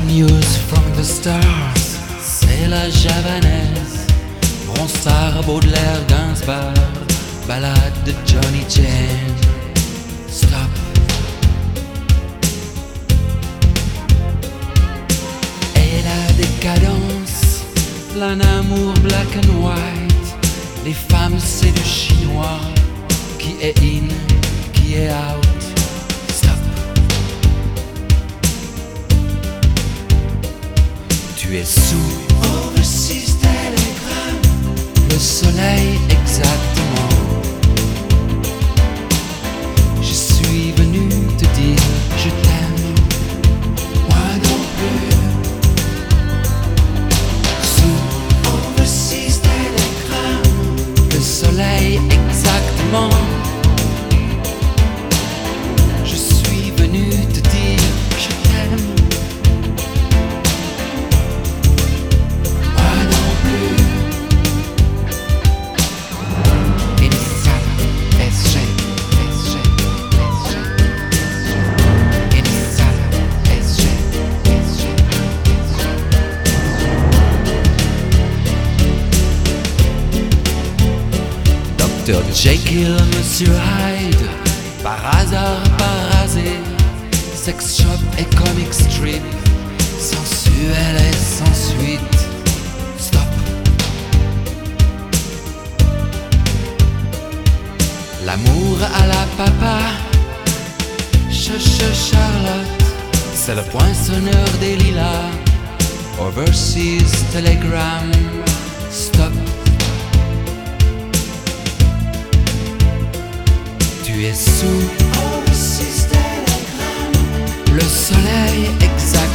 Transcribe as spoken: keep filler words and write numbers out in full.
news from the stars, c'est la javanaise. Ronsard, Baudelaire, Gainsbourg, ballade de Johnny Jane. Stop. Et la décadence, l'un amour black and white. Les femmes c'est du chinois, qui est in, qui est out. Tu es sous Overseas Telegram, le soleil exactement. Je suis venu te dire je t'aime, moi non plus. Sous Overseas Telegram, le soleil exactement. Je suis venu te dire je t'aime. docteur Jekyll, Monsieur Hyde, par hasard, par hasard, sex shop et comic strip, sensuel et sans suite. Stop. L'amour à la papa, Ch-ch Charlotte, c'est le poinçonneur des lilas. Overseas Telegram. Stop. Tu es sous Overseas Telegram, le soleil exact.